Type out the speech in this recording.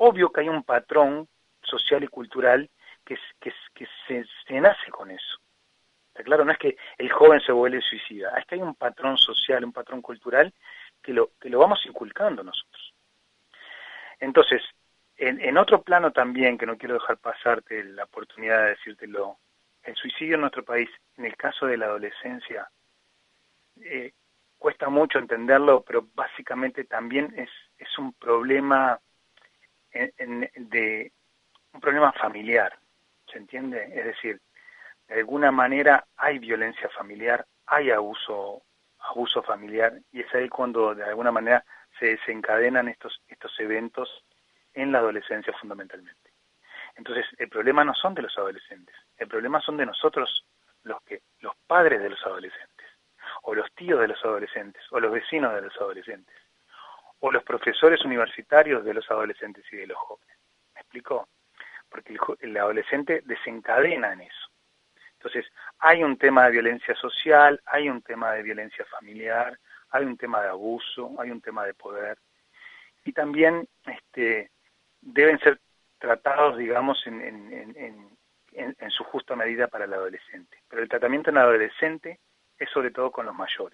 obvio que hay un patrón social y cultural que se nace con eso. ¿Está claro? No es que el joven se vuelve suicida, es que hay un patrón social, un patrón cultural que lo vamos inculcando nosotros. Entonces, en otro plano también, que no quiero dejar pasarte la oportunidad de decírtelo, el suicidio en nuestro país, en el caso de la adolescencia, cuesta mucho entenderlo, pero básicamente también es un problema un problema familiar, ¿se entiende? Es decir, de alguna manera hay violencia familiar, hay abuso familiar, y es ahí cuando de alguna manera se desencadenan estos eventos en la adolescencia fundamentalmente. Entonces, el problema no son de los adolescentes, el problema son de nosotros, los padres de los adolescentes, o los tíos de los adolescentes, o los vecinos de los adolescentes, o los profesores universitarios de los adolescentes y de los jóvenes. ¿Me explico? Porque el adolescente desencadena en eso. Entonces, hay un tema de violencia social, hay un tema de violencia familiar, hay un tema de abuso, hay un tema de poder, y también deben ser tratados, digamos, en su justa medida para el adolescente. Pero el tratamiento en el adolescente es sobre todo con los mayores.